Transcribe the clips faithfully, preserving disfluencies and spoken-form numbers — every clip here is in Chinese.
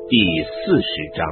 第四十章。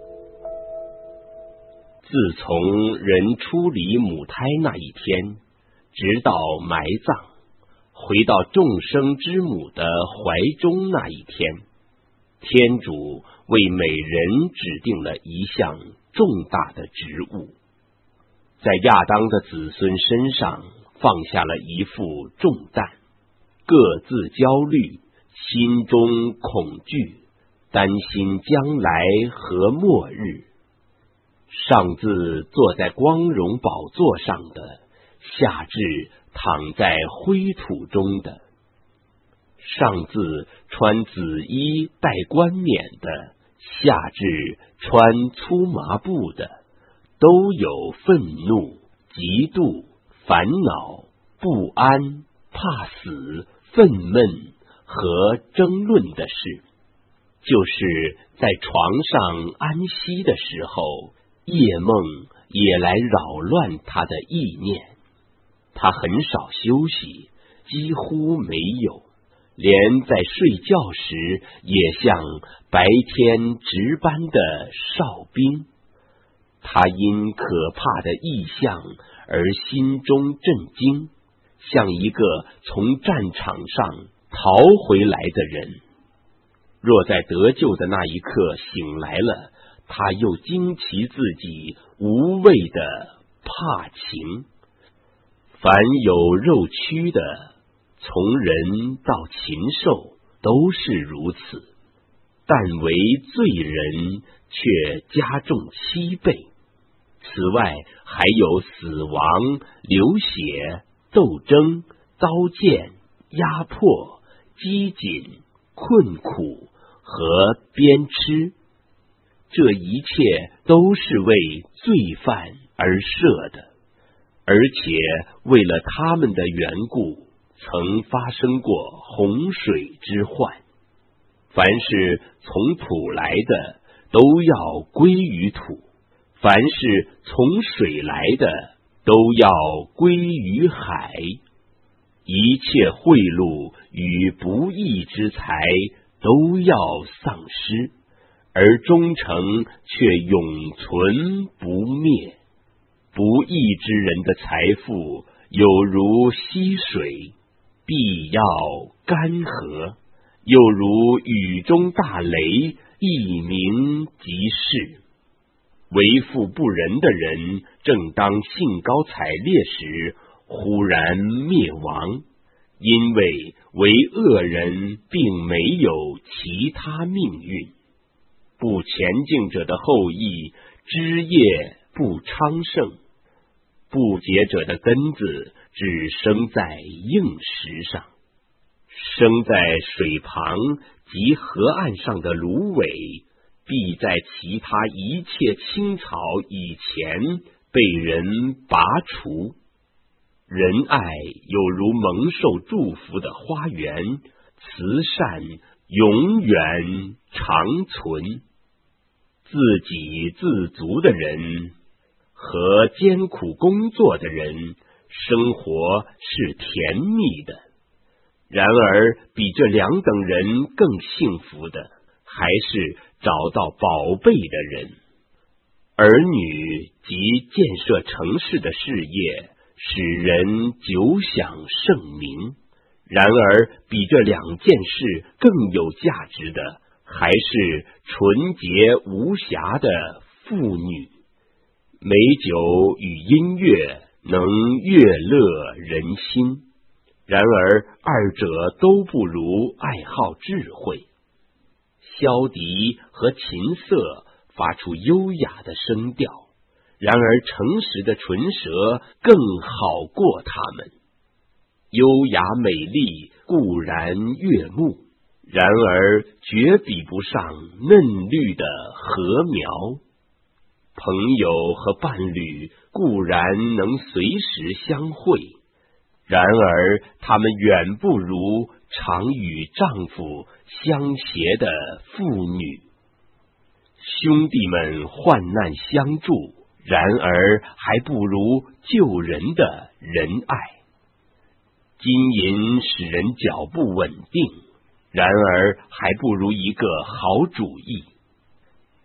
自从人出离母胎那一天，直到埋葬，回到众生之母的怀中那一天，天主为每人指定了一项重大的职务，在亚当的子孙身上放下了一副重担，各自焦虑，心中恐惧，担心将来和末日。上至坐在光荣宝座上的，下至躺在灰土中的，上至穿紫衣戴冠冕的，下至穿粗麻布的，都有愤怒、嫉妒、烦恼、不安、怕死、愤懑和争论的事。就是在床上安息的时候，夜梦也来扰乱他的意念。他很少休息，几乎没有，连在睡觉时也像白天值班的哨兵。他因可怕的异象而心中震惊，像一个从战场上逃回来的人。若在得救的那一刻醒来了，他又惊奇自己无谓的怕情。凡有肉躯的，从人到禽兽都是如此，但为罪人却加重七倍。此外还有死亡、流血、斗争、刀剑、压迫、饥馑、困苦和鞭笞，这一切都是为罪犯而设的，而且为了他们的缘故，曾发生过洪水之患。凡是从土来的，都要归于土；凡是从水来的，都要归于海。一切贿赂与不义之财都要丧失，而忠诚却永存不灭。不义之人的财富有如溪水，必要干涸；又如雨中大雷，一鸣即逝。为富不仁的人，正当兴高采烈时，忽然灭亡，因为为恶人并没有其他命运。不前进者的后裔，枝叶不昌盛；不结者的根子，只生在硬石上。生在水旁及河岸上的芦苇，必在其他一切青草以前被人拔除。仁爱有如蒙受祝福的花园，慈善永远长存。自给自足的人和艰苦工作的人，生活是甜蜜的。然而比这两等人更幸福的，还是找到宝贝的人。儿女及建设城市的事业，使人久享盛名。然而比这两件事更有价值的，还是纯洁无瑕的妇女。美酒与音乐能悦乐人心，然而二者都不如爱好智慧。箫笛和琴瑟发出优雅的声调，然而诚实的唇舌更好过他们。优雅美丽固然悦目，然而绝比不上嫩绿的禾苗。朋友和伴侣固然能随时相会，然而他们远不如常与丈夫相携的妇女。兄弟们患难相助，然而还不如救人的仁爱。金银使人脚步稳定，然而还不如一个好主意。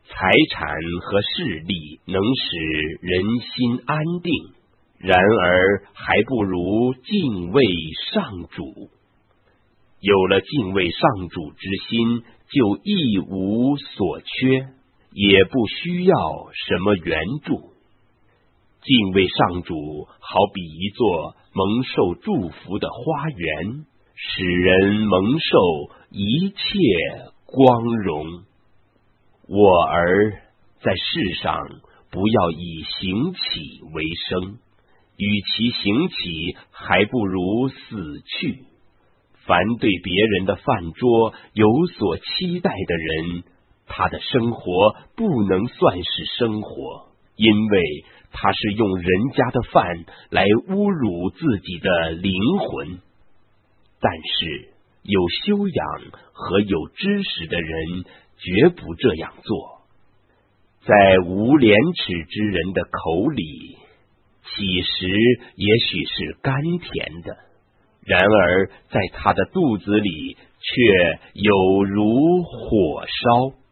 财产和势力能使人心安定，然而还不如敬畏上主。有了敬畏上主之心，就一无所缺，也不需要什么援助。敬畏上主好比一座蒙受祝福的花园，使人蒙受一切光荣。我儿，在世上不要以行乞为生，与其行乞，还不如死去。凡对别人的饭桌有所期待的人，他的生活不能算是生活，因为他是用人家的饭来侮辱自己的灵魂。但是有修养和有知识的人绝不这样做。在无廉耻之人的口里，乞食也许是甘甜的，然而在他的肚子里却有如火烧。